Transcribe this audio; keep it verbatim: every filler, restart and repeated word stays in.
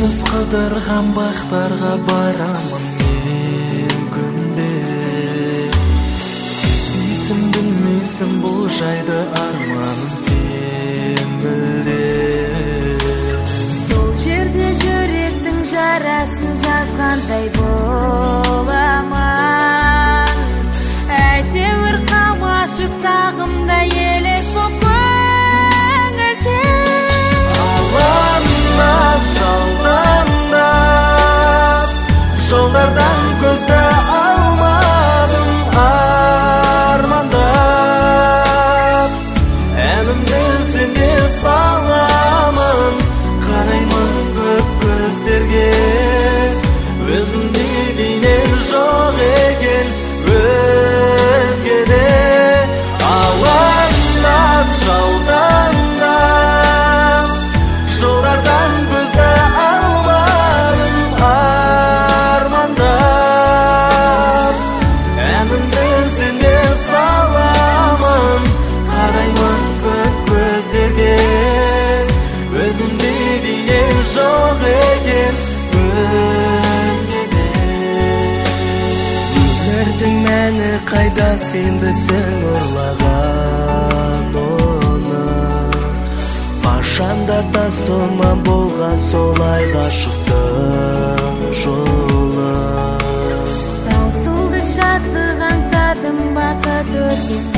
Жындыз қыдырған бақтарға барамын мен күнде. Сезмейсің, білмейсің бұл жайды, арманым сен білде. Сол жерде жүректің жарасын жазғандай боламын. Әйтеуір қамашып сағымда елес боп көңілде. Алаңдап, жалдандап, жолдардан көзді алмадым армандап. Әнімді сен деп саламын, қараймын көп көздерге. Өзімде бейнең жоқ екен өзгеде. Алаңдап, жалдандап, жолдардан көзді алмадым армандап. Әнімді сен деп саламын, қараймын көп көздерге. Өзімде бейнең жоқ екен өзгеде. Өмірдің мәні қайда, сен білсің ұрлаған оны. Қашанда тас тұман болған солай ғашықтың жолы. Таусылды шаттық аңсадым, бақыт өрген